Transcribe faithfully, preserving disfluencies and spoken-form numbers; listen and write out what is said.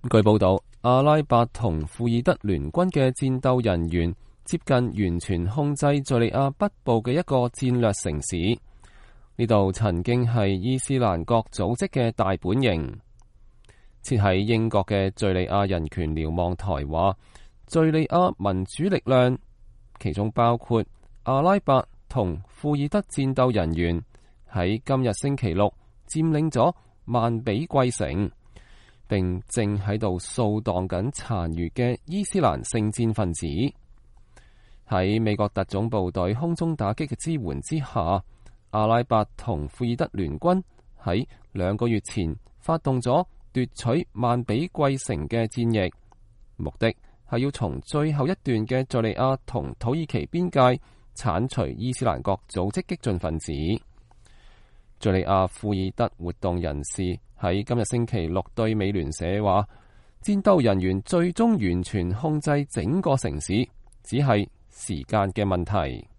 據報道，阿拉伯同庫爾德聯軍嘅戰鬥人員接近完全控制敘利亞北部嘅一個戰略城市，呢度曾經係伊斯蘭國組織嘅大本營。設喺英國嘅敘利亞人權瞭望台話，敘利亞民主力量，其中包括阿拉伯同庫爾德戰鬥人員，喺今日星期六佔領咗曼比季城，並正喺度掃蕩緊殘餘嘅伊斯蘭聖戰分子。喺美國特種部隊空中打擊嘅支援之下，阿拉伯同庫爾德聯軍喺兩個月前發動咗奪取曼比季城嘅戰役，目的係要從最後一段嘅敘利亞同土耳其邊界剷除伊斯蘭國組織激進分子。敘利亞庫爾德活動人士喺今日星期六對美聯社話，戰鬥人員最終完全控制整個城市，只係時間嘅問題。